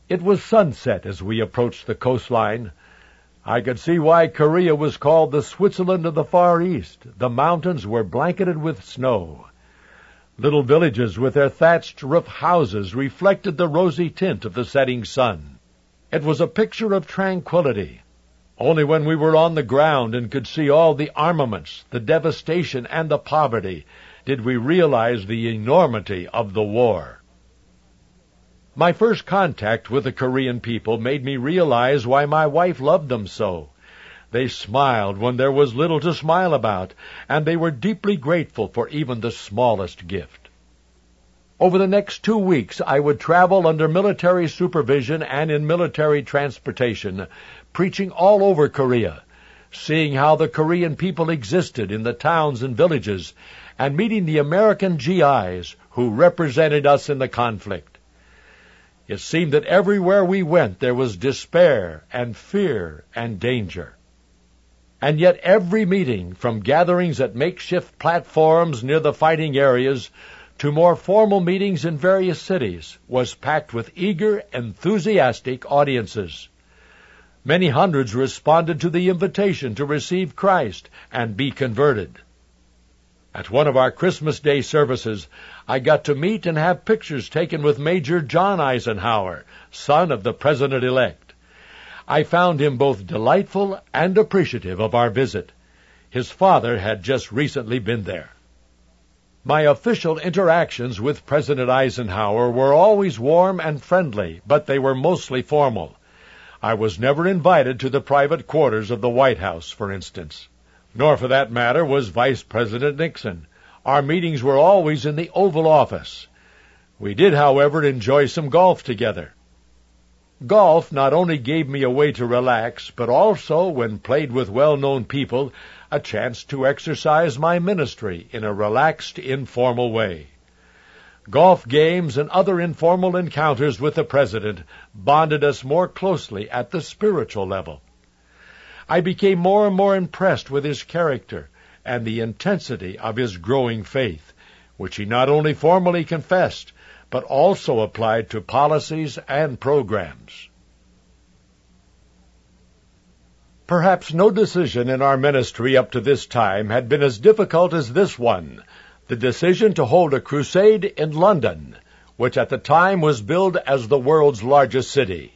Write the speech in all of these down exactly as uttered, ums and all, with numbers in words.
It was sunset as we approached the coastline. I could see why Korea was called the Switzerland of the Far East. The mountains were blanketed with snow. Little villages with their thatched roof houses reflected the rosy tint of the setting sun. It was a picture of tranquility. Only when we were on the ground and could see all the armaments, the devastation, and the poverty did we realize the enormity of the war. My first contact with the Korean people made me realize why my wife loved them so. They smiled when there was little to smile about, and they were deeply grateful for even the smallest gift. Over the next two weeks, I would travel under military supervision and in military transportation, preaching all over Korea, seeing how the Korean people existed in the towns and villages, and meeting the American G Is who represented us in the conflict. It seemed that everywhere we went there was despair and fear and danger. And yet every meeting, from gatherings at makeshift platforms near the fighting areas to more formal meetings in various cities, was packed with eager, enthusiastic audiences. Many hundreds responded to the invitation to receive Christ and be converted. At one of our Christmas Day services, I got to meet and have pictures taken with Major John Eisenhower, son of the President-elect. I found him both delightful and appreciative of our visit. His father had just recently been there. My official interactions with President Eisenhower were always warm and friendly, but they were mostly formal. I was never invited to the private quarters of the White House, for instance. Nor, for that matter, was Vice President Nixon. Our meetings were always in the Oval Office. We did, however, enjoy some golf together. Golf not only gave me a way to relax, but also, when played with well-known people, a chance to exercise my ministry in a relaxed, informal way. Golf games and other informal encounters with the President bonded us more closely at the spiritual level. I became more and more impressed with his character and the intensity of his growing faith, which he not only formally confessed, but also applied to policies and programs. Perhaps no decision in our ministry up to this time had been as difficult as this one, the decision to hold a crusade in London, which at the time was billed as the world's largest city.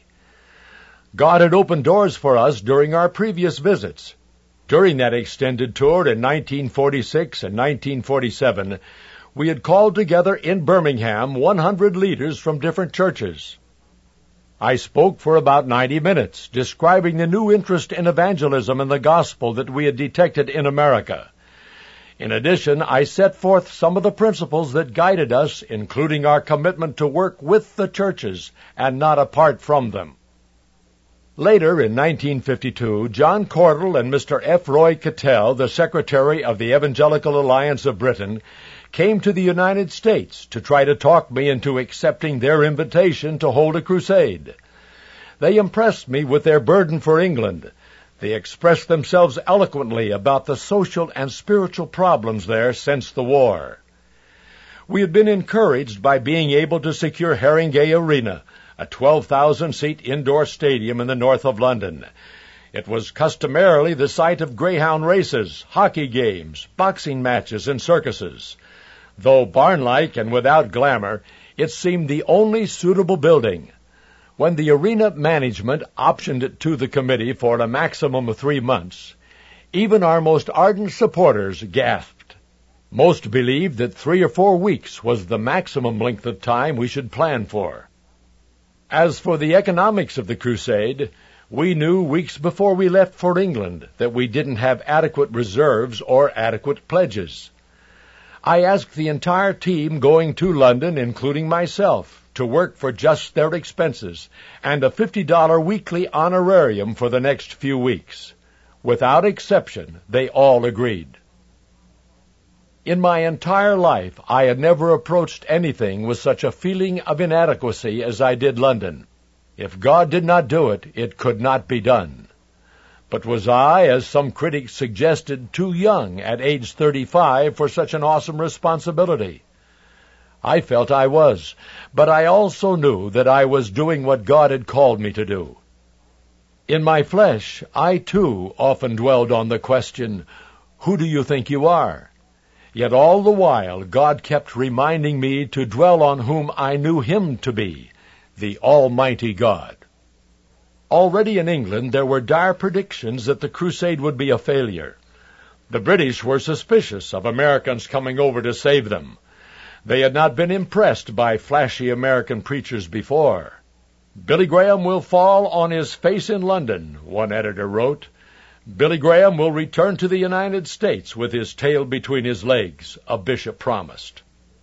God had opened doors for us during our previous visits. During that extended tour in nineteen forty-six and nineteen forty-seven, we had called together in Birmingham one hundred leaders from different churches. I spoke for about ninety minutes, describing the new interest in evangelism and the gospel that we had detected in America. In addition, I set forth some of the principles that guided us, including our commitment to work with the churches and not apart from them. Later, in nineteen fifty-two, John Cordell and Mister F. Roy Cattell, the Secretary of the Evangelical Alliance of Britain, came to the United States to try to talk me into accepting their invitation to hold a crusade. They impressed me with their burden for England. They expressed themselves eloquently about the social and spiritual problems there since the war. We had been encouraged by being able to secure Haringey Arena, a twelve thousand seat indoor stadium in the north of London. It was customarily the site of greyhound races, hockey games, boxing matches, and circuses. Though barn-like and without glamour, it seemed the only suitable building. When the arena management optioned it to the committee for a maximum of three months, even our most ardent supporters gasped. Most believed that three or four weeks was the maximum length of time we should plan for. As for the economics of the crusade, we knew weeks before we left for England that we didn't have adequate reserves or adequate pledges. I asked the entire team going to London, including myself, to work for just their expenses and a fifty dollar weekly honorarium for the next few weeks. Without exception, they all agreed. In my entire life, I had never approached anything with such a feeling of inadequacy as I did London. If God did not do it, it could not be done. But was I, as some critics suggested, too young at age thirty-five for such an awesome responsibility? I felt I was, but I also knew that I was doing what God had called me to do. In my flesh, I too often dwelled on the question, "Who do you think you are?" Yet all the while, God kept reminding me to dwell on whom I knew Him to be, the Almighty God. Already in England, there were dire predictions that the crusade would be a failure. The British were suspicious of Americans coming over to save them. They had not been impressed by flashy American preachers before. "Billy Graham will fall on his face in London," one editor wrote. "Billy Graham will return to the United States with his tail between his legs," a bishop promised.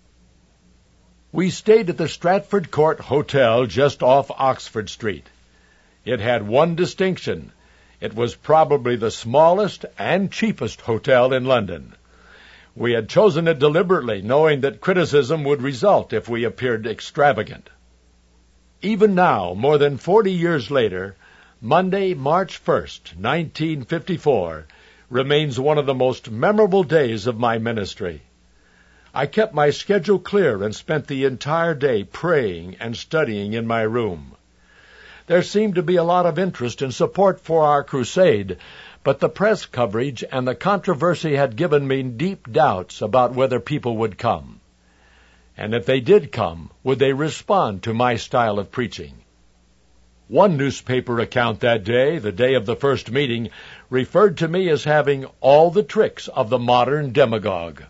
We stayed at the Stratford Court Hotel just off Oxford Street. It had one distinction. It was probably the smallest and cheapest hotel in London. We had chosen it deliberately, knowing that criticism would result if we appeared extravagant. Even now, more than forty years later, Monday, March first, nineteen fifty-four, remains one of the most memorable days of my ministry. I kept my schedule clear and spent the entire day praying and studying in my room. There seemed to be a lot of interest and support for our crusade, but the press coverage and the controversy had given me deep doubts about whether people would come. And if they did come, would they respond to my style of preaching? One newspaper account that day, the day of the first meeting, referred to me as having all the tricks of the modern demagogue.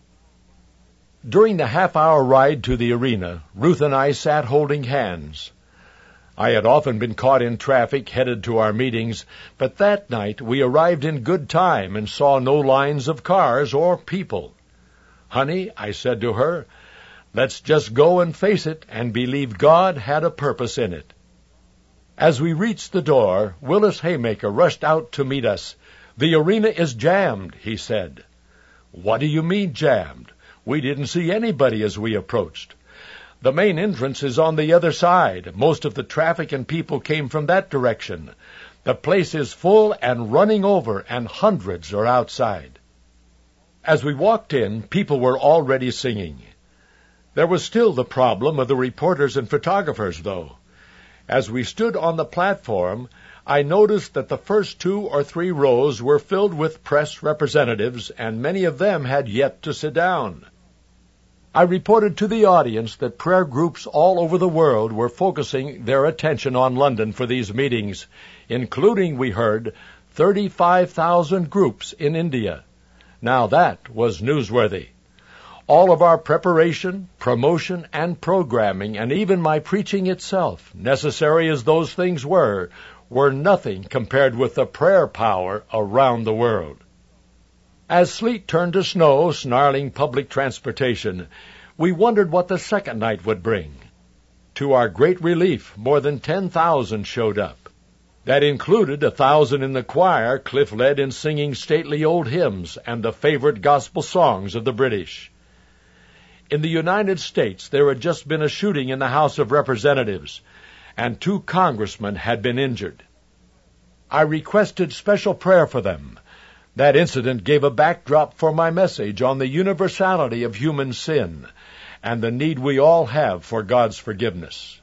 During the half-hour ride to the arena, Ruth and I sat holding hands. I had often been caught in traffic headed to our meetings, but that night we arrived in good time and saw no lines of cars or people. "Honey," I said to her, "let's just go and face it and believe God had a purpose in it." As we reached the door, Willis Haymaker rushed out to meet us. "The arena is jammed," he said. "What do you mean jammed? We didn't see anybody as we approached." "The main entrance is on the other side. Most of the traffic and people came from that direction. The place is full and running over, and hundreds are outside." As we walked in, people were already singing. There was still the problem of the reporters and photographers, though. As we stood on the platform, I noticed that the first two or three rows were filled with press representatives, and many of them had yet to sit down. I reported to the audience that prayer groups all over the world were focusing their attention on London for these meetings, including, we heard, thirty-five thousand groups in India. Now that was newsworthy. All of our preparation, promotion, and programming, and even my preaching itself, necessary as those things were, were nothing compared with the prayer power around the world. As sleet turned to snow, snarling public transportation, we wondered what the second night would bring. To our great relief, more than ten thousand showed up. That included a thousand in the choir Cliff led in singing stately old hymns and the favorite gospel songs of the British. In the United States, there had just been a shooting in the House of Representatives, and two congressmen had been injured. I requested special prayer for them. That incident gave a backdrop for my message on the universality of human sin and the need we all have for God's forgiveness.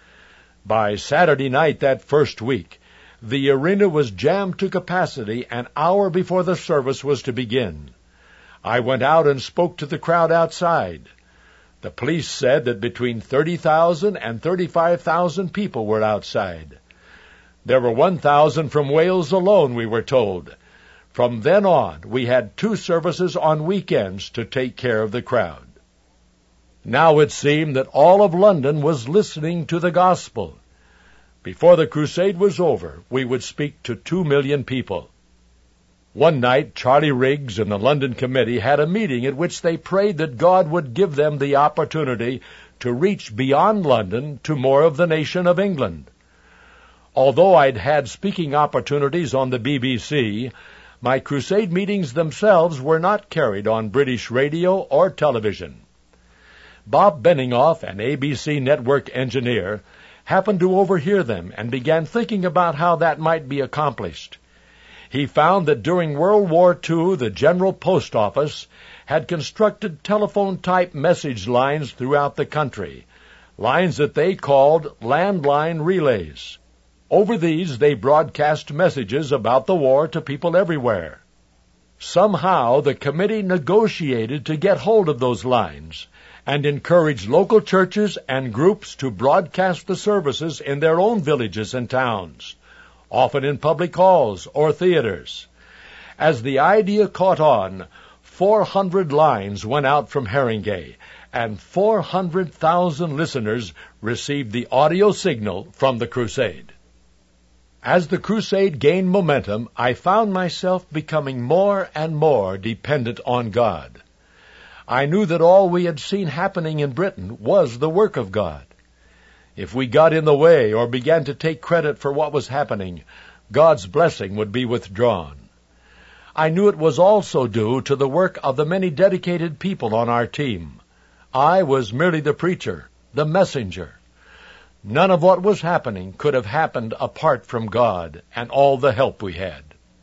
By Saturday night that first week, the arena was jammed to capacity an hour before the service was to begin. I went out and spoke to the crowd outside. The police said that between thirty thousand and thirty-five thousand people were outside. There were one thousand from Wales alone, we were told. From then on, we had two services on weekends to take care of the crowd. Now it seemed that all of London was listening to the gospel. Before the crusade was over, we would speak to two million people. One night, Charlie Riggs and the London Committee had a meeting at which they prayed that God would give them the opportunity to reach beyond London to more of the nation of England. Although I'd had speaking opportunities on the B B C, my crusade meetings themselves were not carried on British radio or television. Bob Benningoff, an A B C network engineer, happened to overhear them and began thinking about how that might be accomplished. he found that during World War Two, the General Post Office had constructed telephone-type message lines throughout the country, lines that they called landline relays. Over these, they broadcast messages about the war to people everywhere. Somehow, the committee negotiated to get hold of those lines and encouraged local churches and groups to broadcast the services in their own villages and towns, often in public halls or theaters. As the idea caught on, four hundred lines went out from Haringey, and four hundred thousand listeners received the audio signal from the crusade. As the crusade gained momentum, I found myself becoming more and more dependent on God. I knew that all we had seen happening in Britain was the work of God. If we got in the way or began to take credit for what was happening, God's blessing would be withdrawn. I knew it was also due to the work of the many dedicated people on our team. I was merely the preacher, the messenger. None of what was happening could have happened apart from God and all the help we had.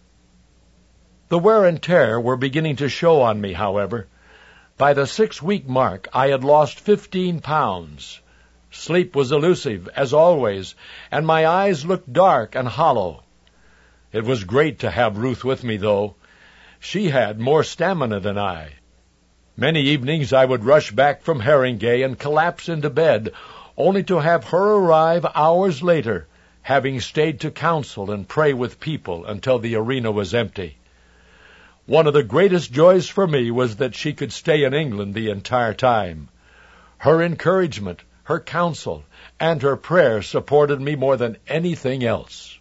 The wear and tear were beginning to show on me, however. By the six-week mark, I had lost fifteen pounds. Sleep was elusive, as always, and my eyes looked dark and hollow. It was great to have Ruth with me, though. She had more stamina than I. Many evenings I would rush back from Haringey and collapse into bed, only to have her arrive hours later, having stayed to counsel and pray with people until the arena was empty. One of the greatest joys for me was that she could stay in England the entire time. Her encouragement, her counsel, and her prayer supported me more than anything else.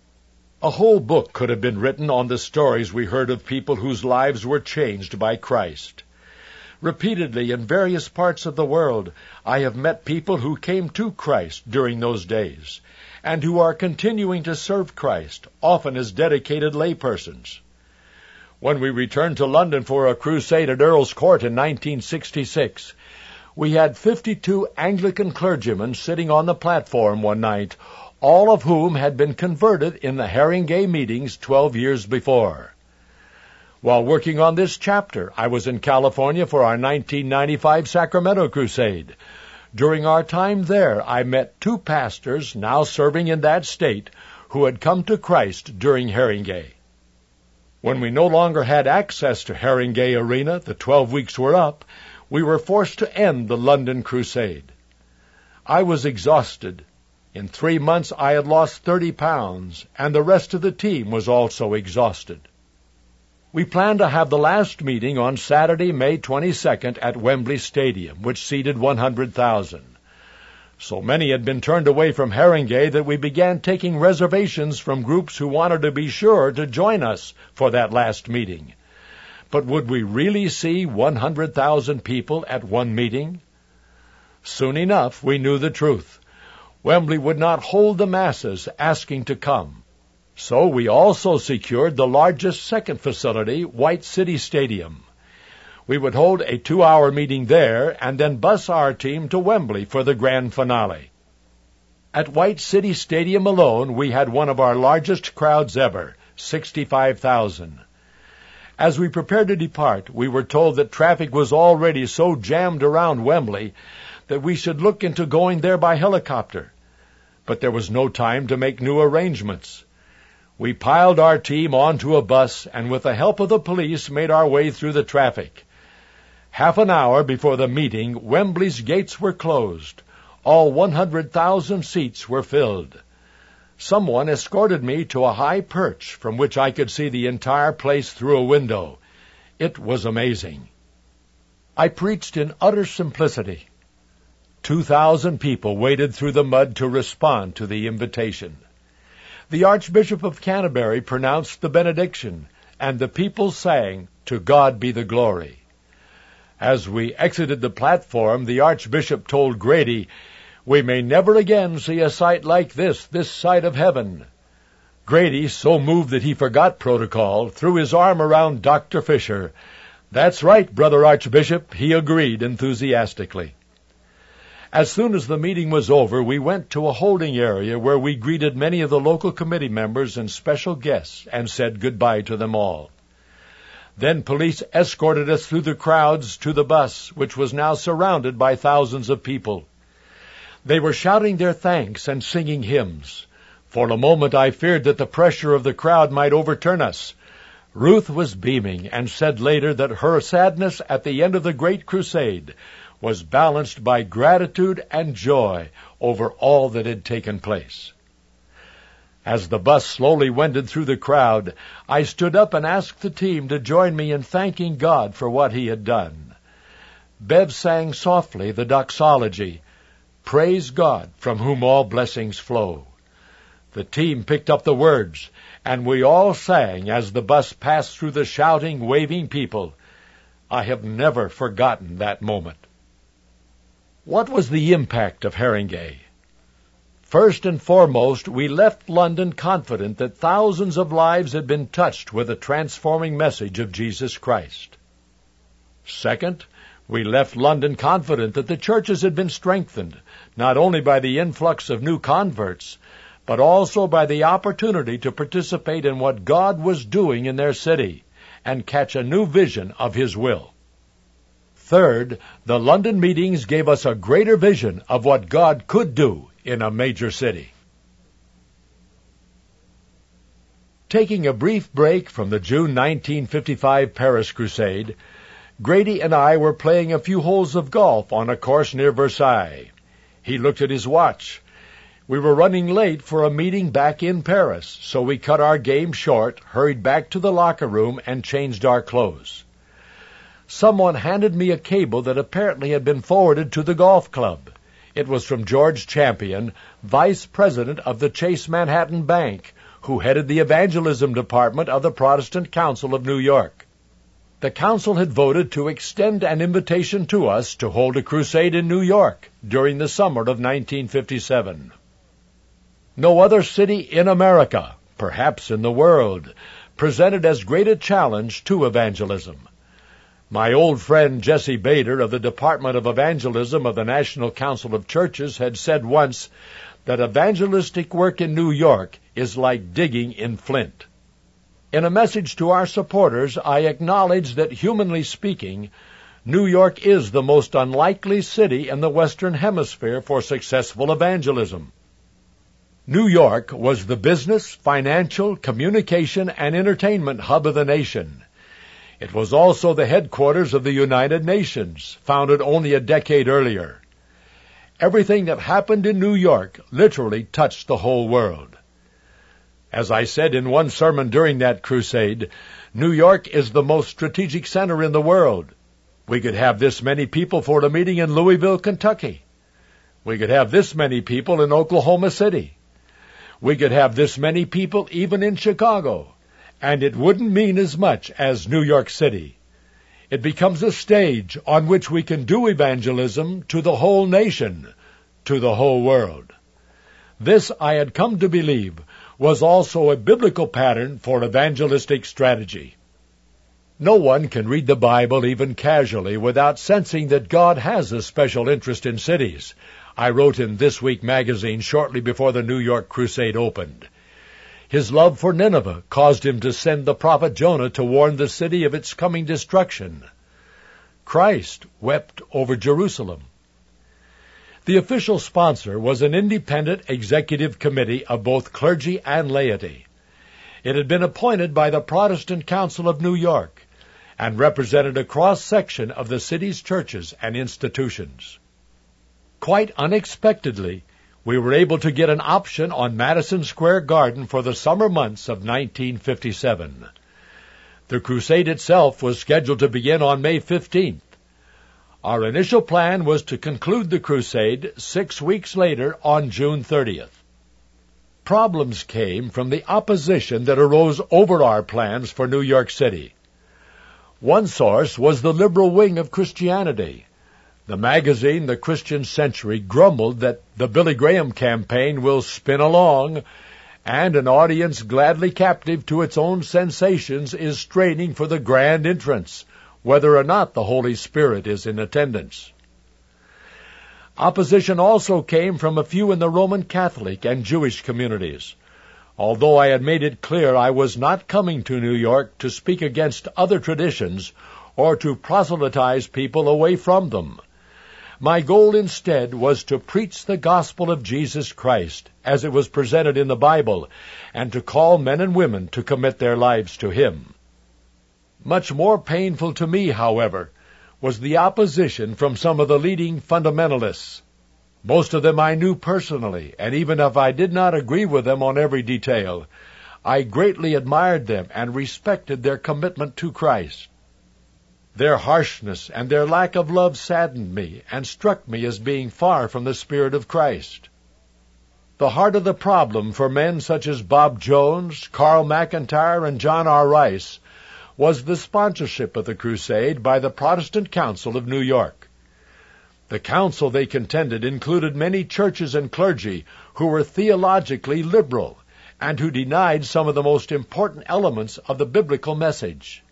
A whole book could have been written on the stories we heard of people whose lives were changed by Christ. Repeatedly in various parts of the world, I have met people who came to Christ during those days, and who are continuing to serve Christ, often as dedicated laypersons. When we returned to London for a crusade at Earl's Court in nineteen sixty-six, we had fifty-two Anglican clergymen sitting on the platform one night, all of whom had been converted in the Haringey meetings twelve years before. While working on this chapter, I was in California for our nineteen ninety-five Sacramento crusade. During our time there, I met two pastors now serving in that state who had come to Christ during Haringey. When we no longer had access to Haringey Arena, the twelve weeks were up, we were forced to end the London crusade. I was exhausted. In three months I had lost thirty pounds, and the rest of the team was also exhausted. We planned to have the last meeting on Saturday, May twenty-second at Wembley Stadium, which seated one hundred thousand. So many had been turned away from Haringey that we began taking reservations from groups who wanted to be sure to join us for that last meeting. But would we really see one hundred thousand people at one meeting? Soon enough, we knew the truth. Wembley would not hold the masses asking to come. So we also secured the largest second facility, White City Stadium. We would hold a two-hour meeting there and then bus our team to Wembley for the grand finale. At White City Stadium alone, we had one of our largest crowds ever, sixty-five thousand. As we prepared to depart, we were told that traffic was already so jammed around Wembley that we should look into going there by helicopter. But there was no time to make new arrangements. We piled our team onto a bus and with the help of the police made our way through the traffic. Half an hour before the meeting, Wembley's gates were closed. All one hundred thousand seats were filled. Someone escorted me to a high perch from which I could see the entire place through a window. It was amazing. I preached in utter simplicity. Two thousand people waded through the mud to respond to the invitation. The Archbishop of Canterbury pronounced the benediction, and the people sang, "To God be the glory." As we exited the platform, the Archbishop told Grady, "We may never again see a sight like this, this side of heaven." Grady, so moved that he forgot protocol, threw his arm around Doctor Fisher. "That's right, Brother Archbishop," he agreed enthusiastically. As soon as the meeting was over, we went to a holding area where we greeted many of the local committee members and special guests and said goodbye to them all. Then police escorted us through the crowds to the bus, which was now surrounded by thousands of people. They were shouting their thanks and singing hymns. For a moment I feared that the pressure of the crowd might overturn us. Ruth was beaming and said later that her sadness at the end of the Great Crusade was balanced by gratitude and joy over all that had taken place. As the bus slowly wended through the crowd, I stood up and asked the team to join me in thanking God for what he had done. Bev sang softly the doxology, "Praise God, from whom all blessings flow." The team picked up the words, and we all sang as the bus passed through the shouting, waving people. I have never forgotten that moment. What was the impact of Haringey? First and foremost, we left London confident that thousands of lives had been touched with the transforming message of Jesus Christ. Second, we left London confident that the churches had been strengthened, not only by the influx of new converts, but also by the opportunity to participate in what God was doing in their city and catch a new vision of his will. Third, the London meetings gave us a greater vision of what God could do in a major city. Taking a brief break from the June nineteen fifty-five Paris Crusade, Grady and I were playing a few holes of golf on a course near Versailles. He looked at his watch. We were running late for a meeting back in Paris, so we cut our game short, hurried back to the locker room, and changed our clothes. Someone handed me a cable that apparently had been forwarded to the golf club. It was from George Champion, vice president of the Chase Manhattan Bank, who headed the evangelism department of the Protestant Council of New York. The council had voted to extend an invitation to us to hold a crusade in New York during the summer of nineteen fifty-seven. No other city in America, perhaps in the world, presented as great a challenge to evangelism. My old friend Jesse Bader of the Department of Evangelism of the National Council of Churches had said once that evangelistic work in New York is like digging in flint. In a message to our supporters, I acknowledge that, humanly speaking, New York is the most unlikely city in the Western Hemisphere for successful evangelism. New York was the business, financial, communication, and entertainment hub of the nation. It was also the headquarters of the United Nations, founded only a decade earlier. Everything that happened in New York literally touched the whole world. As I said in one sermon during that crusade, New York is the most strategic center in the world. We could have this many people for a meeting in Louisville, Kentucky. We could have this many people in Oklahoma City. We could have this many people even in Chicago, and it wouldn't mean as much as New York City. It becomes a stage on which we can do evangelism to the whole nation, to the whole world. This, I had come to believe, was also a biblical pattern for evangelistic strategy. No one can read the Bible even casually without sensing that God has a special interest in cities. I wrote in This Week magazine shortly before the New York crusade opened. His love for Nineveh caused him to send the prophet Jonah to warn the city of its coming destruction. Christ wept over Jerusalem. The official sponsor was an independent executive committee of both clergy and laity. It had been appointed by the Protestant Council of New York and represented a cross-section of the city's churches and institutions. Quite unexpectedly, we were able to get an option on Madison Square Garden for the summer months of nineteen fifty-seven. The crusade itself was scheduled to begin on May fifteenth. Our initial plan was to conclude the crusade six weeks later on June thirtieth. Problems came from the opposition that arose over our plans for New York City. One source was the liberal wing of Christianity. The magazine, The Christian Century, grumbled that the Billy Graham campaign will spin along, and an audience gladly captive to its own sensations is straining for the grand entrance, whether or not the Holy Spirit is in attendance. Opposition also came from a few in the Roman Catholic and Jewish communities. Although I had made it clear I was not coming to New York to speak against other traditions or to proselytize people away from them. My goal instead was to preach the gospel of Jesus Christ as it was presented in the Bible, and to call men and women to commit their lives to Him. Much more painful to me, however, was the opposition from some of the leading fundamentalists. Most of them I knew personally, and even if I did not agree with them on every detail, I greatly admired them and respected their commitment to Christ. Their harshness and their lack of love saddened me and struck me as being far from the Spirit of Christ. The heart of the problem for men such as Bob Jones, Carl McIntyre, and John R. Rice was the sponsorship of the crusade by the Protestant Council of New York. The council, they contended, included many churches and clergy who were theologically liberal and who denied some of the most important elements of the biblical message.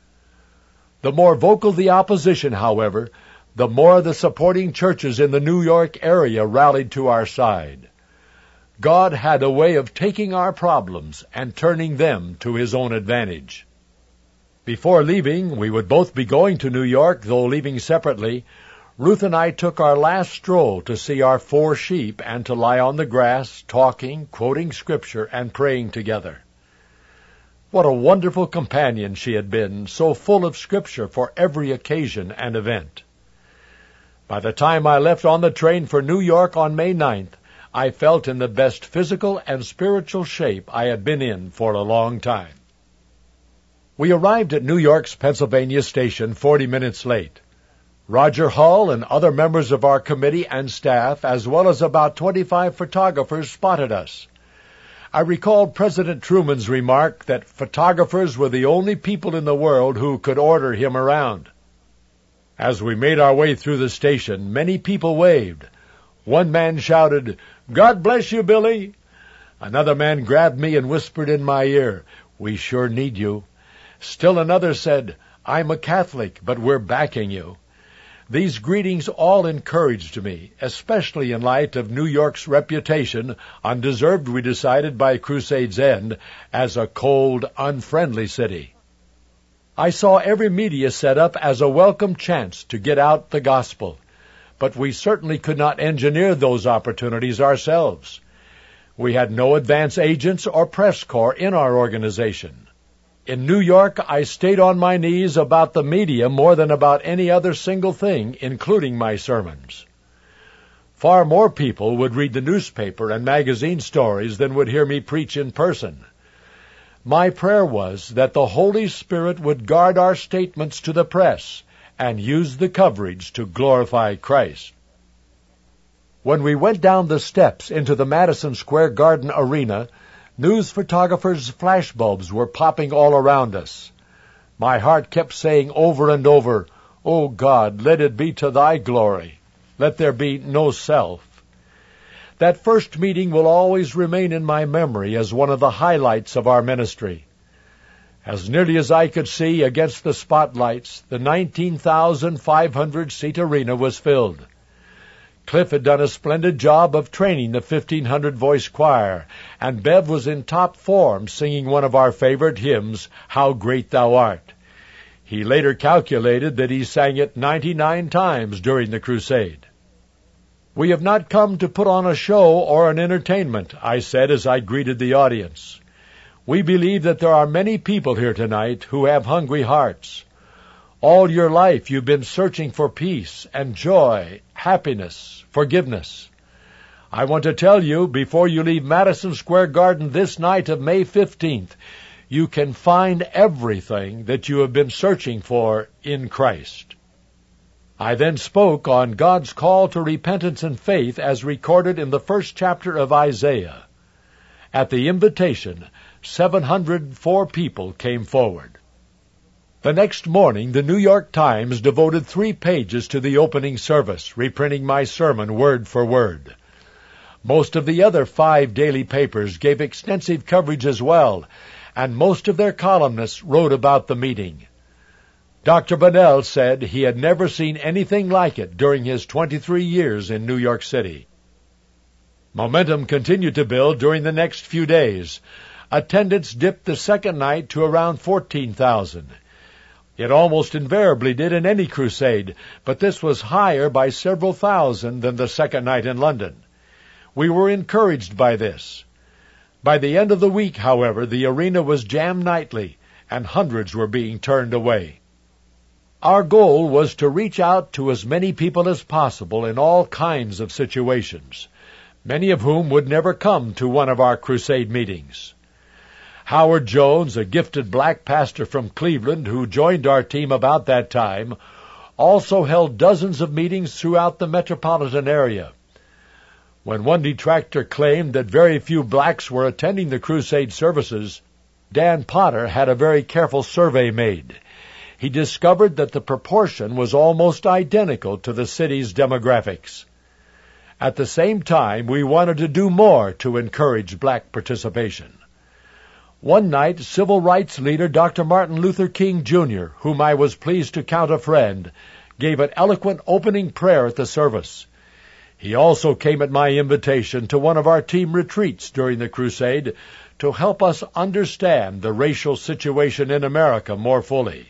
The more vocal the opposition, however, the more the supporting churches in the New York area rallied to our side. God had a way of taking our problems and turning them to His own advantage. Before leaving, we would both be going to New York, though leaving separately. Ruth and I took our last stroll to see our four sheep and to lie on the grass, talking, quoting Scripture, and praying together. What a wonderful companion she had been, so full of Scripture for every occasion and event. By the time I left on the train for New York on May ninth, I felt in the best physical and spiritual shape I had been in for a long time. We arrived at New York's Pennsylvania station forty minutes late. Roger Hull and other members of our committee and staff, as well as about twenty-five photographers, spotted us. I recalled President Truman's remark that photographers were the only people in the world who could order him around. As we made our way through the station, many people waved. One man shouted, "God bless you, Billy." Another man grabbed me and whispered in my ear, "We sure need you." Still another said, "I'm a Catholic, but we're backing you." These greetings all encouraged me, especially in light of New York's reputation, undeserved we decided by Crusade's end, as a cold, unfriendly city. I saw every media set up as a welcome chance to get out the gospel, but we certainly could not engineer those opportunities ourselves. We had no advance agents or press corps in our organization. In New York, I stayed on my knees about the media more than about any other single thing, including my sermons. Far more people would read the newspaper and magazine stories than would hear me preach in person. My prayer was that the Holy Spirit would guard our statements to the press and use the coverage to glorify Christ. When we went down the steps into the Madison Square Garden arena, news photographers' flashbulbs were popping all around us. My heart kept saying over and over, "Oh God, let it be to Thy glory. Let there be no self." That first meeting will always remain in my memory as one of the highlights of our ministry. As nearly as I could see against the spotlights, the nineteen thousand five hundred seat arena was filled. Cliff had done a splendid job of training the fifteen hundred voice choir, and Bev was in top form singing one of our favorite hymns, "How Great Thou Art." He later calculated that he sang it ninety-nine times during the crusade. "We have not come to put on a show or an entertainment," I said as I greeted the audience. "We believe that there are many people here tonight who have hungry hearts. All your life you've been searching for peace and joy, happiness, forgiveness. I want to tell you, before you leave Madison Square Garden this night of May fifteenth, you can find everything that you have been searching for in Christ." I then spoke on God's call to repentance and faith as recorded in the first chapter of Isaiah. At the invitation, seven hundred four people came forward. The next morning, the New York Times devoted three pages to the opening service, reprinting my sermon word for word. Most of the other five daily papers gave extensive coverage as well, and most of their columnists wrote about the meeting. Doctor Bunnell said he had never seen anything like it during his twenty-three years in New York City. Momentum continued to build during the next few days. Attendance dipped the second night to around fourteen thousand. It almost invariably did in any crusade, but this was higher by several thousand than the second night in London. We were encouraged by this. By the end of the week, however, the arena was jammed nightly, and hundreds were being turned away. Our goal was to reach out to as many people as possible in all kinds of situations, many of whom would never come to one of our crusade meetings. Howard Jones, a gifted black pastor from Cleveland who joined our team about that time, also held dozens of meetings throughout the metropolitan area. When one detractor claimed that very few blacks were attending the crusade services, Dan Potter had a very careful survey made. He discovered that the proportion was almost identical to the city's demographics. At the same time, we wanted to do more to encourage black participation. One night, civil rights leader Doctor Martin Luther King, Junior, whom I was pleased to count a friend, gave an eloquent opening prayer at the service. He also came at my invitation to one of our team retreats during the crusade to help us understand the racial situation in America more fully.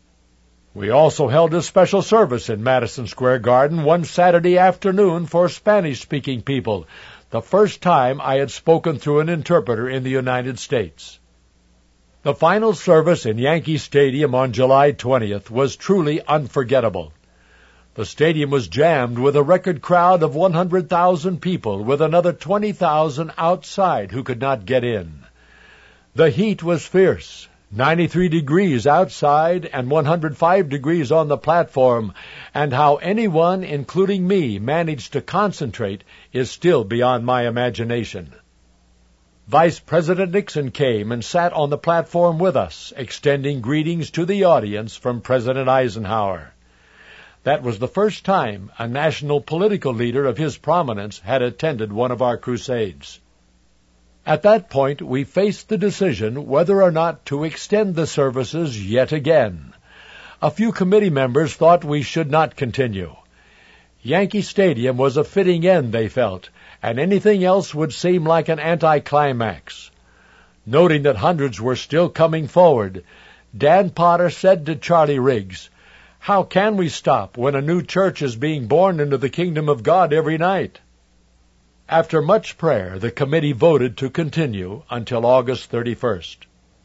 We also held a special service in Madison Square Garden one Saturday afternoon for Spanish-speaking people, the first time I had spoken through an interpreter in the United States. The final service in Yankee Stadium on July twentieth was truly unforgettable. The stadium was jammed with a record crowd of one hundred thousand people, with another twenty thousand outside who could not get in. The heat was fierce, ninety-three degrees outside and one hundred five degrees on the platform, and how anyone, including me, managed to concentrate is still beyond my imagination. Vice President Nixon came and sat on the platform with us, extending greetings to the audience from President Eisenhower. That was the first time a national political leader of his prominence had attended one of our crusades. At that point, we faced the decision whether or not to extend the services yet again. A few committee members thought we should not continue. Yankee Stadium was a fitting end, they felt, and anything else would seem like an anticlimax. Noting that hundreds were still coming forward, Dan Potter said to Charlie Riggs, "How can we stop when a new church is being born into the kingdom of God every night?" After much prayer, the committee voted to continue until August thirty-first.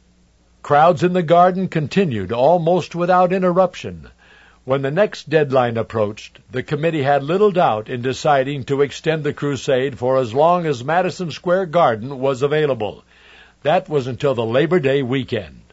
Crowds in the garden continued almost without interruption. When the next deadline approached, the committee had little doubt in deciding to extend the crusade for as long as Madison Square Garden was available. That was until the Labor Day weekend.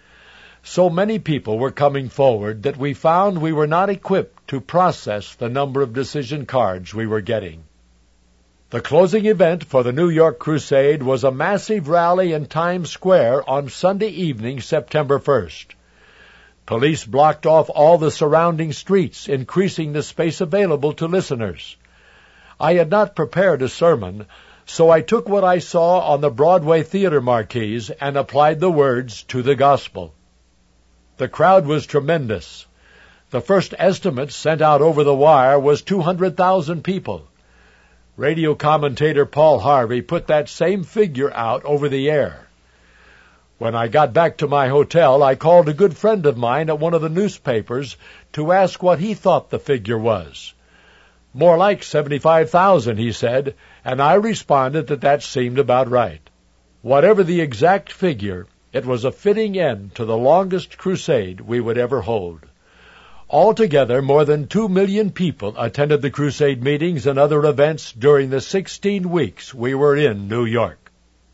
So many people were coming forward that we found we were not equipped to process the number of decision cards we were getting. The closing event for the New York Crusade was a massive rally in Times Square on Sunday evening, September first. Police blocked off all the surrounding streets, increasing the space available to listeners. I had not prepared a sermon, so I took what I saw on the Broadway theater marquees and applied the words to the gospel. The crowd was tremendous. The first estimate sent out over the wire was two hundred thousand people. Radio commentator Paul Harvey put that same figure out over the air. When I got back to my hotel, I called a good friend of mine at one of the newspapers to ask what he thought the figure was. More like seventy-five thousand, he said, and I responded that that seemed about right. Whatever the exact figure, it was a fitting end to the longest crusade we would ever hold. Altogether, more than two million people attended the crusade meetings and other events during the sixteen weeks we were in New York.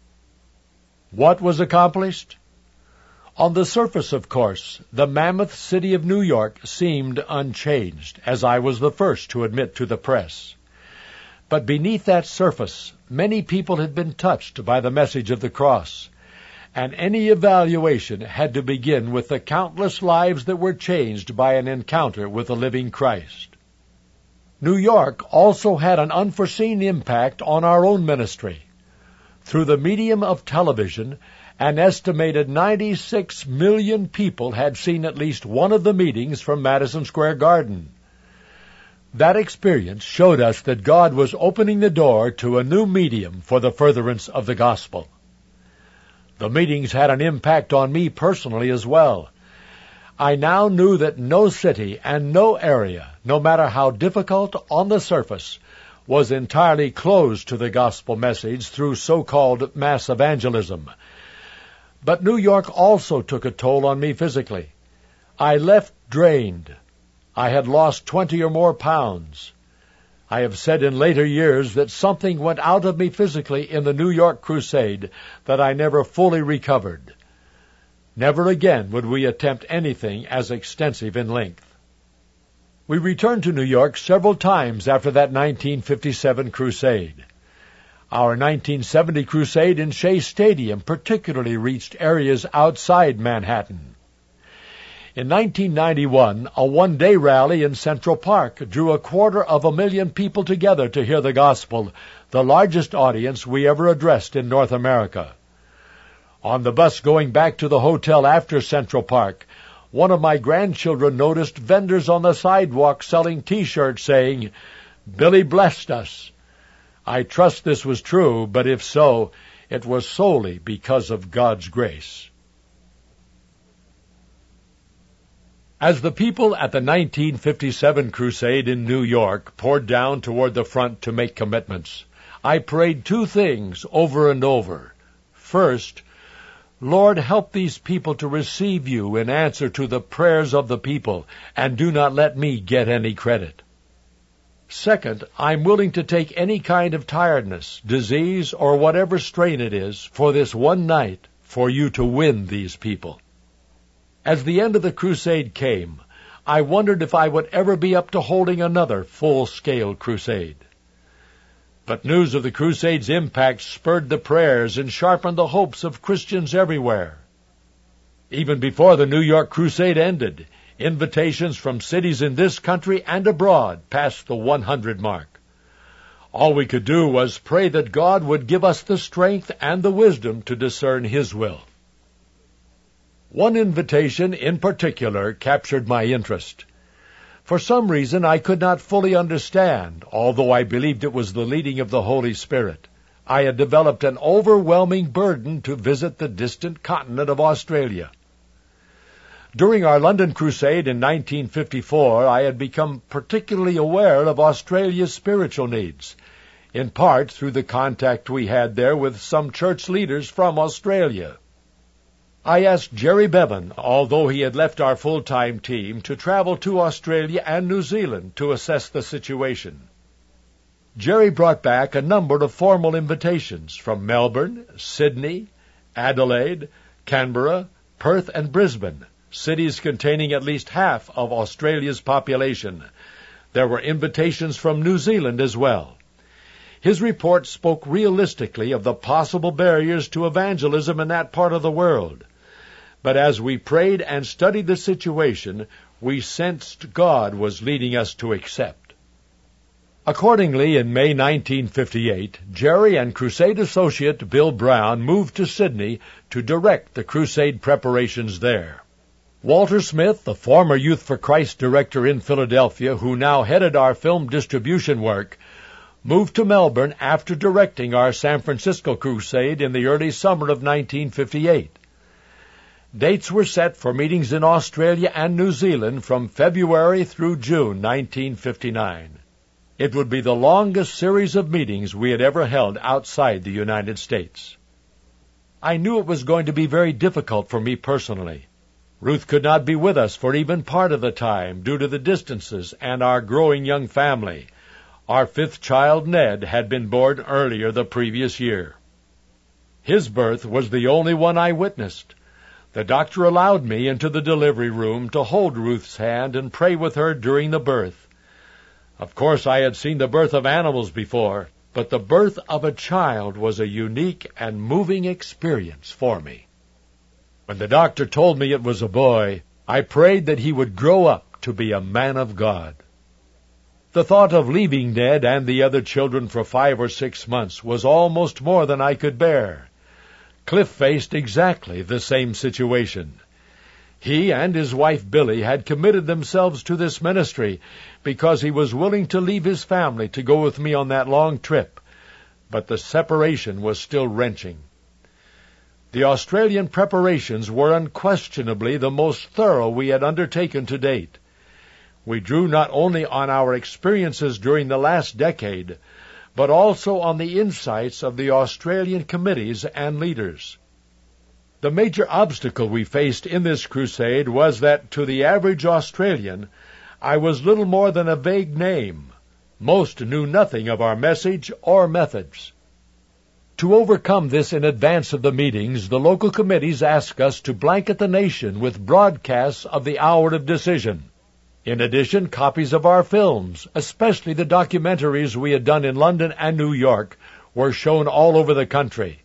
What was accomplished? On the surface, of course, the mammoth city of New York seemed unchanged, as I was the first to admit to the press. But beneath that surface, many people had been touched by the message of the cross, and any evaluation had to begin with the countless lives that were changed by an encounter with the living Christ. New York also had an unforeseen impact on our own ministry. Through the medium of television, an estimated ninety-six million people had seen at least one of the meetings from Madison Square Garden. That experience showed us that God was opening the door to a new medium for the furtherance of the gospel. The meetings had an impact on me personally as well. I now knew that no city and no area, no matter how difficult on the surface, was entirely closed to the gospel message through so-called mass evangelism. But New York also took a toll on me physically. I left drained. I had lost twenty or more pounds. I have said in later years that something went out of me physically in the New York crusade that I never fully recovered. Never again would we attempt anything as extensive in length. We returned to New York several times after that nineteen fifty-seven crusade. Our nineteen seventy crusade in Shea Stadium particularly reached areas outside Manhattan. In nineteen ninety-one, a one-day rally in Central Park drew a quarter of a million people together to hear the gospel, the largest audience we ever addressed in North America. On the bus going back to the hotel after Central Park, one of my grandchildren noticed vendors on the sidewalk selling T-shirts saying, "Billy blessed us." I trust this was true, but if so, it was solely because of God's grace. As the people at the nineteen fifty-seven crusade in New York poured down toward the front to make commitments, I prayed two things over and over. First, Lord, help these people to receive you in answer to the prayers of the people, and do not let me get any credit. Second, I'm willing to take any kind of tiredness, disease, or whatever strain it is for this one night for you to win these people. As the end of the crusade came, I wondered if I would ever be up to holding another full-scale crusade. But news of the crusade's impact spurred the prayers and sharpened the hopes of Christians everywhere. Even before the New York crusade ended, invitations from cities in this country and abroad passed the one hundred mark. All we could do was pray that God would give us the strength and the wisdom to discern His will. One invitation in particular captured my interest. For some reason I could not fully understand, although I believed it was the leading of the Holy Spirit. I had developed an overwhelming burden to visit the distant continent of Australia. During our London crusade in nineteen fifty-four, I had become particularly aware of Australia's spiritual needs, in part through the contact we had there with some church leaders from Australia. I asked Jerry Bevan, although he had left our full-time team, to travel to Australia and New Zealand to assess the situation. Jerry brought back a number of formal invitations from Melbourne, Sydney, Adelaide, Canberra, Perth, and Brisbane, cities containing at least half of Australia's population. There were invitations from New Zealand as well. His report spoke realistically of the possible barriers to evangelism in that part of the world. But as we prayed and studied the situation, we sensed God was leading us to accept. Accordingly, in May nineteen fifty-eight, Jerry and crusade associate Bill Brown moved to Sydney to direct the crusade preparations there. Walter Smith, the former Youth for Christ director in Philadelphia, who now headed our film distribution work, moved to Melbourne after directing our San Francisco crusade in the early summer of nineteen fifty-eight. Dates were set for meetings in Australia and New Zealand from February through June nineteen fifty-nine. It would be the longest series of meetings we had ever held outside the United States. I knew it was going to be very difficult for me personally. Ruth could not be with us for even part of the time due to the distances and our growing young family. Our fifth child, Ned, had been born earlier the previous year. His birth was the only one I witnessed. The doctor allowed me into the delivery room to hold Ruth's hand and pray with her during the birth. Of course, I had seen the birth of animals before, but the birth of a child was a unique and moving experience for me. When the doctor told me it was a boy, I prayed that he would grow up to be a man of God. The thought of leaving Ned and the other children for five or six months was almost more than I could bear. Cliff faced exactly the same situation. He and his wife Billy had committed themselves to this ministry because he was willing to leave his family to go with me on that long trip, but the separation was still wrenching. The Australian preparations were unquestionably the most thorough we had undertaken to date. We drew not only on our experiences during the last decade, but also on the insights of the Australian committees and leaders. The major obstacle we faced in this crusade was that, to the average Australian, I was little more than a vague name. Most knew nothing of our message or methods. To overcome this in advance of the meetings, the local committees asked us to blanket the nation with broadcasts of the hour of decision. In addition, copies of our films, especially the documentaries we had done in London and New York, were shown all over the country.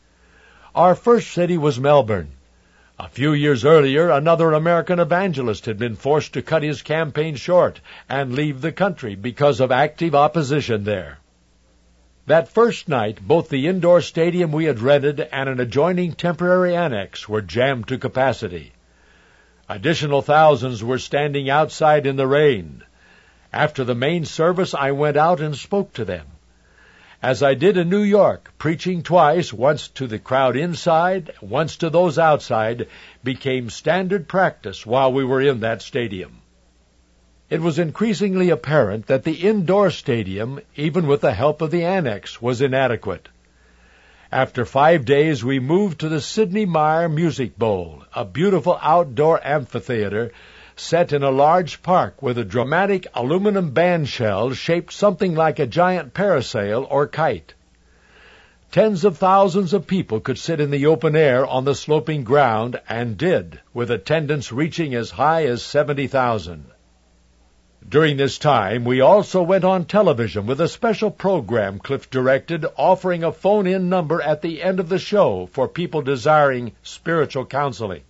Our first city was Melbourne. A few years earlier, another American evangelist had been forced to cut his campaign short and leave the country because of active opposition there. That first night, both the indoor stadium we had rented and an adjoining temporary annex were jammed to capacity. Additional thousands were standing outside in the rain. After the main service, I went out and spoke to them. As I did in New York, preaching twice, once to the crowd inside, once to those outside, became standard practice while we were in that stadium. It was increasingly apparent that the indoor stadium, even with the help of the annex, was inadequate. After five days, we moved to the Sidney Myer Music Bowl, a beautiful outdoor amphitheater set in a large park with a dramatic aluminum band shell shaped something like a giant parasail or kite. Tens of thousands of people could sit in the open air on the sloping ground, and did, with attendance reaching as high as seventy thousand. During this time, we also went on television with a special program Cliff directed, offering a phone-in number at the end of the show for people desiring spiritual counseling.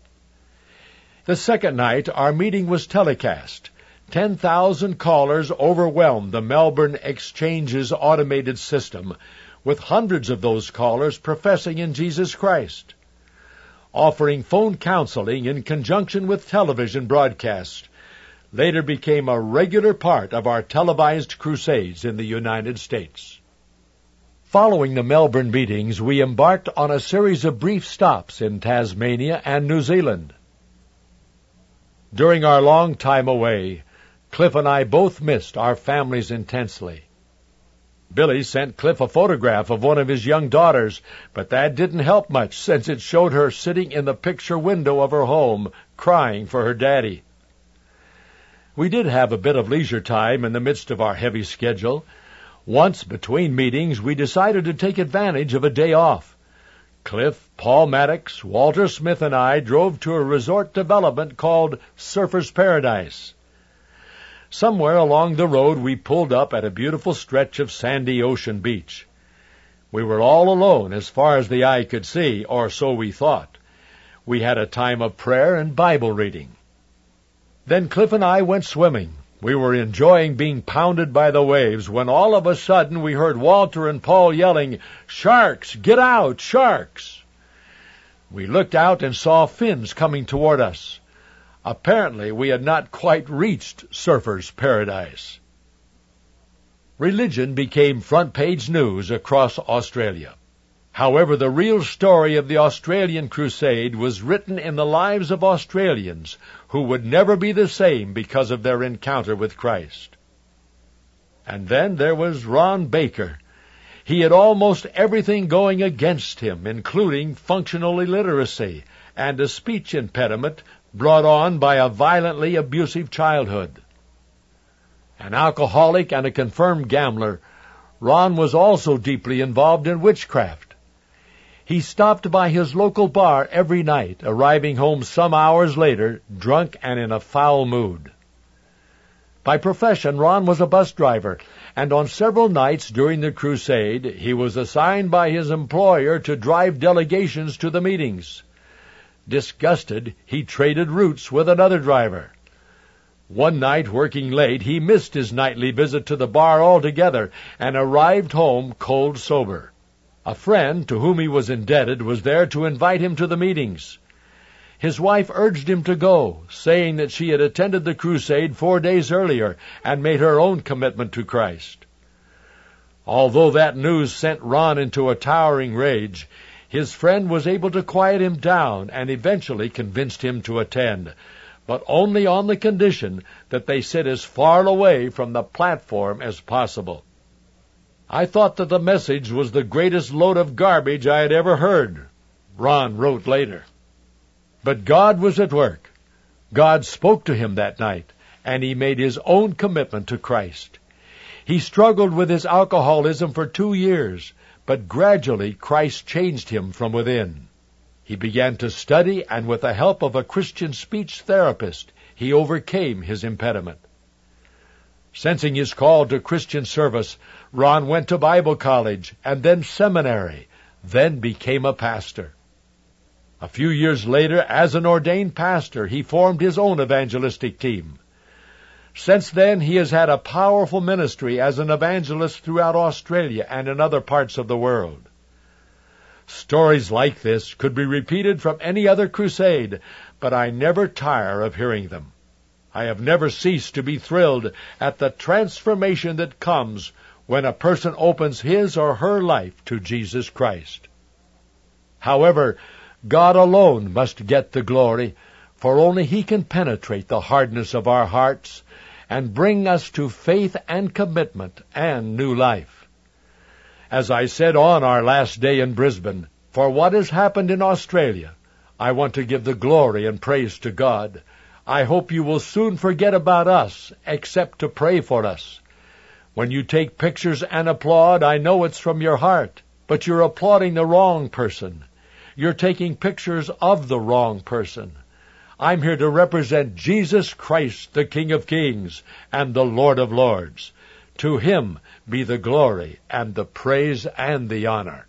The second night, our meeting was telecast. Ten thousand callers overwhelmed the Melbourne Exchange's automated system, with hundreds of those callers professing in Jesus Christ. Offering phone counseling in conjunction with television broadcasts later became a regular part of our televised crusades in the United States. Following the Melbourne meetings, we embarked on a series of brief stops in Tasmania and New Zealand. During our long time away, Cliff and I both missed our families intensely. Billy sent Cliff a photograph of one of his young daughters, but that didn't help much since it showed her sitting in the picture window of her home, crying for her daddy. We did have a bit of leisure time in the midst of our heavy schedule. Once, between meetings, we decided to take advantage of a day off. Cliff, Paul Maddox, Walter Smith, and I drove to a resort development called Surfers Paradise. Somewhere along the road, we pulled up at a beautiful stretch of sandy ocean beach. We were all alone as far as the eye could see, or so we thought. We had a time of prayer and Bible reading. Then Cliff and I went swimming. We were enjoying being pounded by the waves when all of a sudden we heard Walter and Paul yelling, "Sharks! Get out! Sharks!" We looked out and saw fins coming toward us. Apparently we had not quite reached Surfers Paradise. Religion became front-page news across Australia. However, the real story of the Australian crusade was written in the lives of Australians who would never be the same because of their encounter with Christ. And then there was Ron Baker. He had almost everything going against him, including functional illiteracy and a speech impediment brought on by a violently abusive childhood. An alcoholic and a confirmed gambler, Ron was also deeply involved in witchcraft. He stopped by his local bar every night, arriving home some hours later, drunk and in a foul mood. By profession, Ron was a bus driver, and on several nights during the crusade, he was assigned by his employer to drive delegations to the meetings. Disgusted, he traded routes with another driver. One night, working late, he missed his nightly visit to the bar altogether and arrived home cold sober. A friend to whom he was indebted was there to invite him to the meetings. His wife urged him to go, saying that she had attended the crusade four days earlier and made her own commitment to Christ. Although that news sent Ron into a towering rage, his friend was able to quiet him down and eventually convinced him to attend, but only on the condition that they sit as far away from the platform as possible. I thought that the message was the greatest load of garbage I had ever heard, Ron wrote later. But God was at work. God spoke to him that night, and he made his own commitment to Christ. He struggled with his alcoholism for two years, but gradually Christ changed him from within. He began to study, and with the help of a Christian speech therapist, he overcame his impediment. Sensing his call to Christian service, Ron went to Bible college and then seminary, then became a pastor. A few years later, as an ordained pastor, he formed his own evangelistic team. Since then, he has had a powerful ministry as an evangelist throughout Australia and in other parts of the world. Stories like this could be repeated from any other crusade, but I never tire of hearing them. I have never ceased to be thrilled at the transformation that comes when a person opens his or her life to Jesus Christ. However, God alone must get the glory, for only He can penetrate the hardness of our hearts and bring us to faith and commitment and new life. As I said on our last day in Brisbane, for what has happened in Australia, I want to give the glory and praise to God. I hope you will soon forget about us, except to pray for us. When you take pictures and applaud, I know it's from your heart, but you're applauding the wrong person. You're taking pictures of the wrong person. I'm here to represent Jesus Christ, the King of Kings and the Lord of Lords. To Him be the glory and the praise and the honor.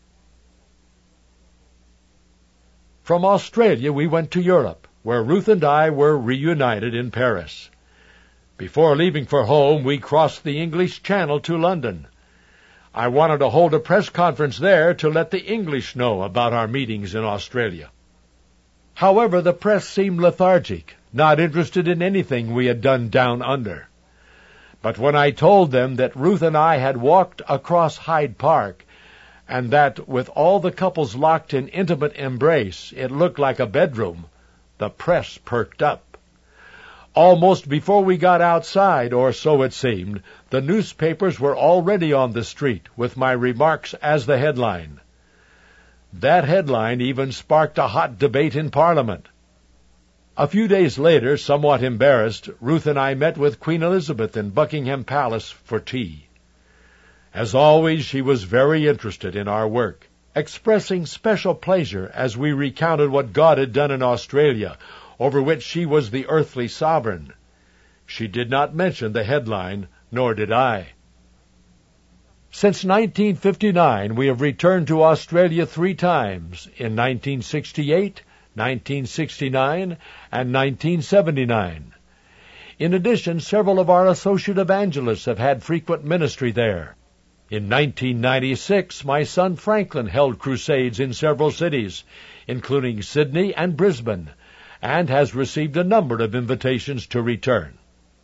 From Australia we went to Europe, where Ruth and I were reunited in Paris. Before leaving for home, we crossed the English Channel to London. I wanted to hold a press conference there to let the English know about our meetings in Australia. However, the press seemed lethargic, not interested in anything we had done down under. But when I told them that Ruth and I had walked across Hyde Park, and that with all the couples locked in intimate embrace, it looked like a bedroom, the press perked up. Almost before we got outside, or so it seemed, the newspapers were already on the street, with my remarks as the headline. That headline even sparked a hot debate in Parliament. A few days later, somewhat embarrassed, Ruth and I met with Queen Elizabeth in Buckingham Palace for tea. As always, she was very interested in our work, expressing special pleasure as we recounted what God had done in Australia, over which she was the earthly sovereign. She did not mention the headline, nor did I. Since nineteen fifty-nine, we have returned to Australia three times, in nineteen sixty-eight, nineteen sixty-nine, and nineteen seventy-nine. In addition, several of our associate evangelists have had frequent ministry there. In nineteen ninety-six, my son Franklin held crusades in several cities, including Sydney and Brisbane, and has received a number of invitations to return.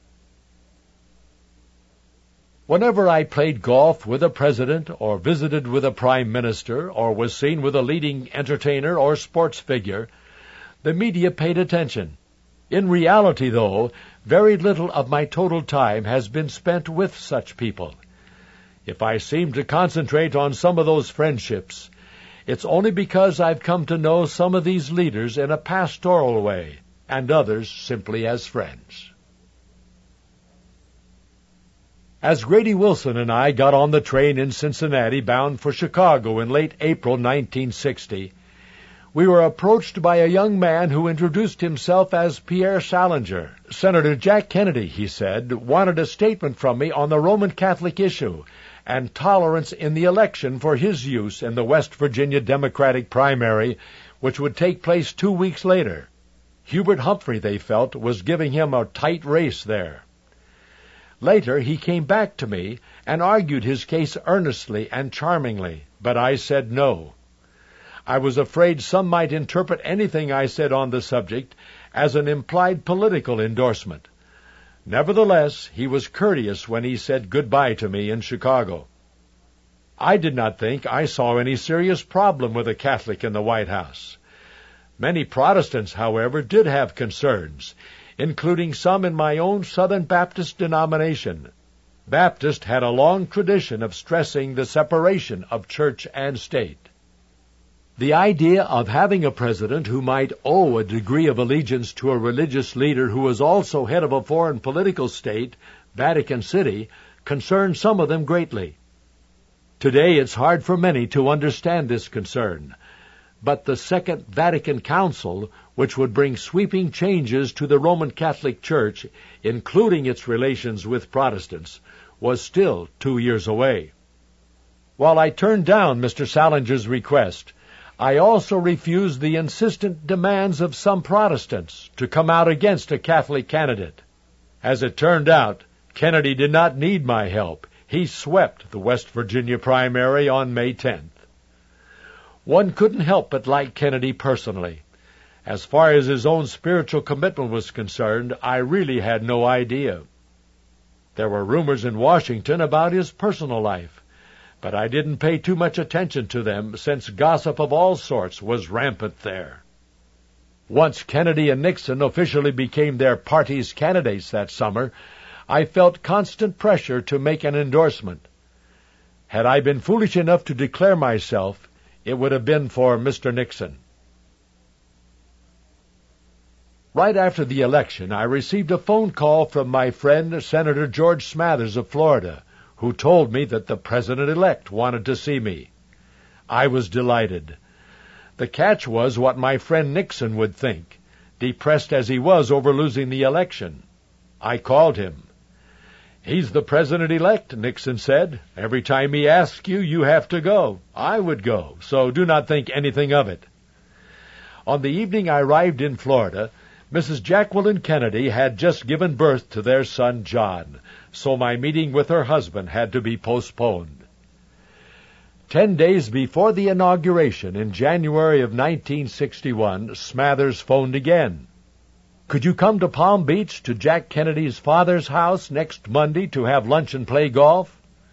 Whenever I played golf with a president, or visited with a prime minister, or was seen with a leading entertainer or sports figure, the media paid attention. In reality, though, very little of my total time has been spent with such people. If I seem to concentrate on some of those friendships, it's only because I've come to know some of these leaders in a pastoral way, and others simply as friends. As Grady Wilson and I got on the train in Cincinnati bound for Chicago in late April nineteen sixty, we were approached by a young man who introduced himself as Pierre Salinger. Senator Jack Kennedy, he said, wanted a statement from me on the Roman Catholic issue and tolerance in the election for his use in the West Virginia Democratic primary, which would take place two weeks later. Hubert Humphrey, they felt, was giving him a tight race there. Later, he came back to me and argued his case earnestly and charmingly, but I said no. I was afraid some might interpret anything I said on the subject as an implied political endorsement. Nevertheless, he was courteous when he said goodbye to me in Chicago. I did not think I saw any serious problem with a Catholic in the White House. Many Protestants, however, did have concerns, including some in my own Southern Baptist denomination. Baptist had a long tradition of stressing the separation of church and state. The idea of having a president who might owe a degree of allegiance to a religious leader who was also head of a foreign political state, Vatican City, concerned some of them greatly. Today it's hard for many to understand this concern, but the Second Vatican Council, which would bring sweeping changes to the Roman Catholic Church, including its relations with Protestants, was still two years away. While I turned down Mister Salinger's request, I also refused the insistent demands of some Protestants to come out against a Catholic candidate. As it turned out, Kennedy did not need my help. He swept the West Virginia primary on May tenth. One couldn't help but like Kennedy personally. As far as his own spiritual commitment was concerned, I really had no idea. There were rumors in Washington about his personal life, but I didn't pay too much attention to them since gossip of all sorts was rampant there. Once Kennedy and Nixon officially became their party's candidates that summer, I felt constant pressure to make an endorsement. Had I been foolish enough to declare myself, it would have been for Mister Nixon. Right after the election, I received a phone call from my friend, Senator George Smathers of Florida, who told me that the president-elect wanted to see me. I was delighted. The catch was what my friend Nixon would think, depressed as he was over losing the election. I called him. "He's the president-elect," Nixon said. "Every time he asks you, you have to go. I would go, so do not think anything of it." On the evening I arrived in Florida, Missus Jacqueline Kennedy had just given birth to their son John, so my meeting with her husband had to be postponed. Ten days before the inauguration in January of nineteen sixty-one, Smathers phoned again. "Could you come to Palm Beach to Jack Kennedy's father's house next Monday to have lunch and play golf?"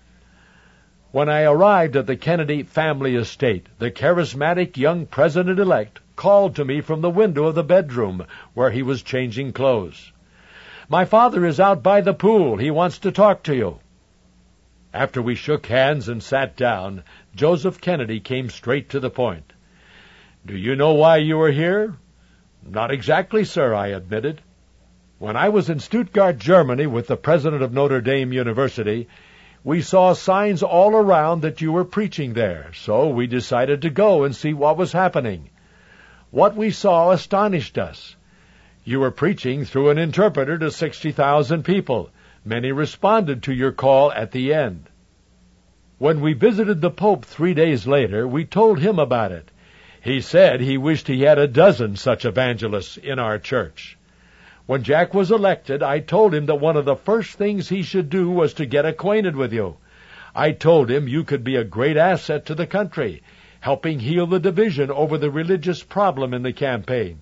When I arrived at the Kennedy family estate, the charismatic young president-elect called to me from the window of the bedroom where he was changing clothes. "My father is out by the pool. He wants to talk to you." After we shook hands and sat down, Joseph Kennedy came straight to the point. "Do you know why you are here?" "Not exactly, sir," I admitted. "When I was in Stuttgart, Germany, with the president of Notre Dame University, we saw signs all around that you were preaching there, so we decided to go and see what was happening. What we saw astonished us. You were preaching through an interpreter to sixty thousand people. Many responded to your call at the end. When we visited the Pope three days later, we told him about it. He said he wished he had a dozen such evangelists in our church. When Jack was elected, I told him that one of the first things he should do was to get acquainted with you. I told him you could be a great asset to the country, helping heal the division over the religious problem in the campaign.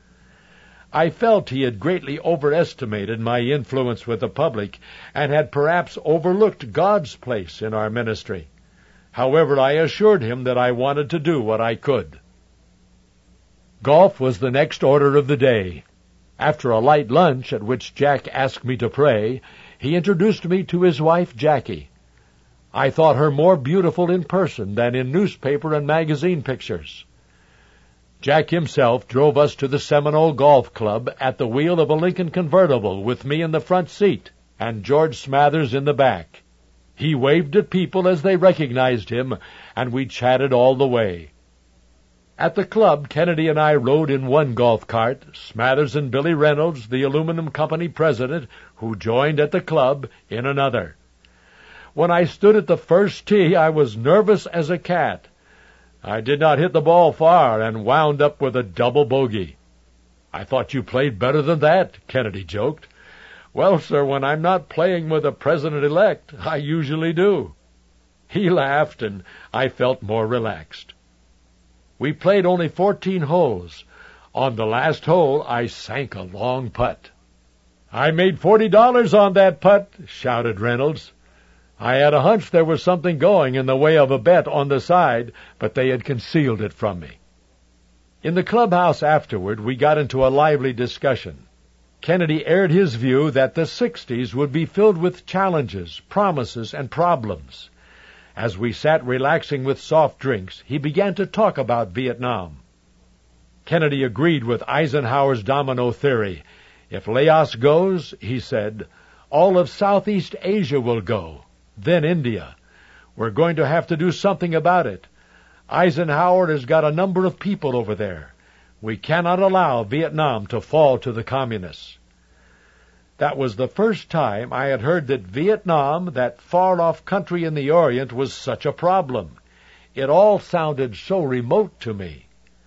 I felt he had greatly overestimated my influence with the public and had perhaps overlooked God's place in our ministry. However, I assured him that I wanted to do what I could. Golf was the next order of the day. After a light lunch at which Jack asked me to pray, he introduced me to his wife, Jackie. I thought her more beautiful in person than in newspaper and magazine pictures. Jack himself drove us to the Seminole Golf Club at the wheel of a Lincoln convertible with me in the front seat and George Smathers in the back. He waved at people as they recognized him, and we chatted all the way. At the club, Kennedy and I rode in one golf cart, Smathers and Billy Reynolds, the aluminum company president, who joined at the club, in another. When I stood at the first tee, I was nervous as a cat. I did not hit the ball far and wound up with a double bogey. "I thought you played better than that," Kennedy joked. "Well, sir, when I'm not playing with the president-elect, I usually do." He laughed, and I felt more relaxed. We played only fourteen holes. On the last hole, I sank a long putt. "I made forty dollars on that putt," shouted Reynolds. I had a hunch there was something going in the way of a bet on the side, but they had concealed it from me. In the clubhouse afterward, we got into a lively discussion. Kennedy aired his view that the sixties would be filled with challenges, promises, and problems. As we sat relaxing with soft drinks, he began to talk about Vietnam. Kennedy agreed with Eisenhower's domino theory. If Laos goes, he said, all of Southeast Asia will go, then India. We're going to have to do something about it. Eisenhower has got a number of people over there. We cannot allow Vietnam to fall to the communists. That was the first time I had heard that Vietnam, that far-off country in the Orient, was such a problem. It all sounded so remote to me.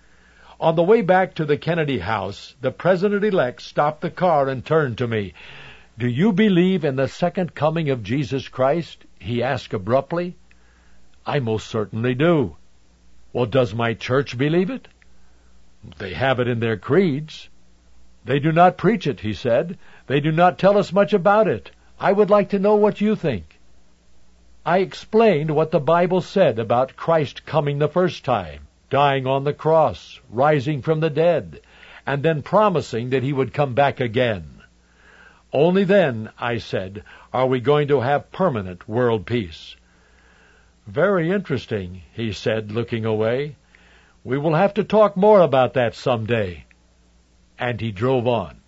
On the way back to the Kennedy house, the president-elect stopped the car and turned to me. "Do you believe in the second coming of Jesus Christ?" he asked abruptly. "I most certainly do." "Well, does my church believe it?" "They have it in their creeds." "They do not preach it," he said. "They do not tell us much about it. I would like to know what you think." I explained what the Bible said about Christ coming the first time, dying on the cross, rising from the dead, and then promising that he would come back again. Only then, I said, are we going to have permanent world peace. "Very interesting," he said, looking away. "We will have to talk more about that some day." And he drove on.